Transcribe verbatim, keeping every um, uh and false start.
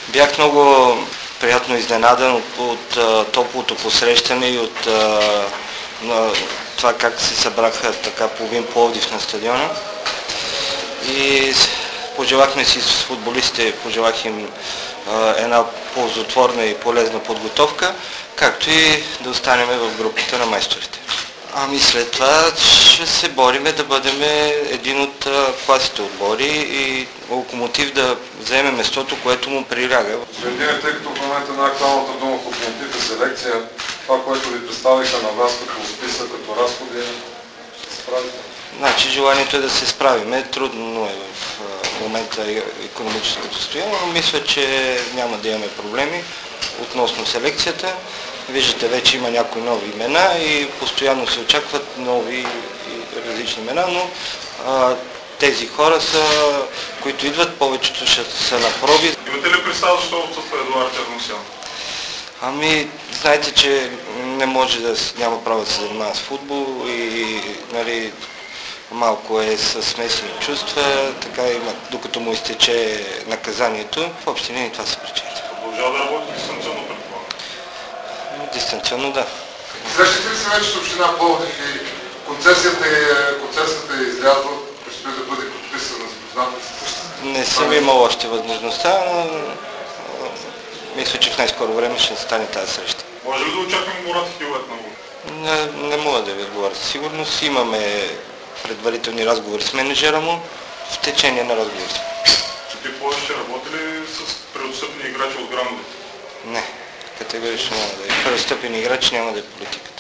Бях много приятно изненадан от, от а, топлото посрещане и от а, на това как се събраха така половин Пловдив на стадиона. И пожелахме си с футболистите, пожелах им а, една ползотворна и полезна подготовка, както и да останем в групата на майсторите. Ами след това ще се бориме да бъдем един от а, класите отбори и Локомотив да вземе местото, което му приляга. Следиме, тъй като в момента на актуалната дума в Локомотив е селекция, това, което ви представиха на вас като списък, като разходи, ще се справите? Значи желанието е да се справиме. Трудно е в а, момента икономическото състояние, но мисля, че няма да имаме проблеми относно селекцията. Виждате, вече има някои нови имена и постоянно се очакват нови и различни имена, но а, тези хора са, които идват, повечето ще са на проби. Имате ли представа защо отсъства Едуард Ермосян? Ами, знаете, че не може да няма право да се занимава с футбол и нали, малко е с смесени чувства, така има, докато му изтече наказанието. В общи линии това са причините. Продължава да работи дистанционно, предполагам? Дистанционно, да. Срещате ли се вече с община Пловдив и концесията е, концесията е излязла, предстои да бъде подписана с познателството? Не съм имал още възможността, но мисля, че в най-скоро време ще стане тази среща. Може ли да очакваме Мурат Хилет на гол? Не, не мога да ви отговоря със сигурност. Имаме предварителни разговори с менеджера му, в течение на разговорите. Ти Пловдив ще работи ли с преотстъпни играчи от грандовете? Не, категорично няма да е. Преотстъпени играчи няма да е политика.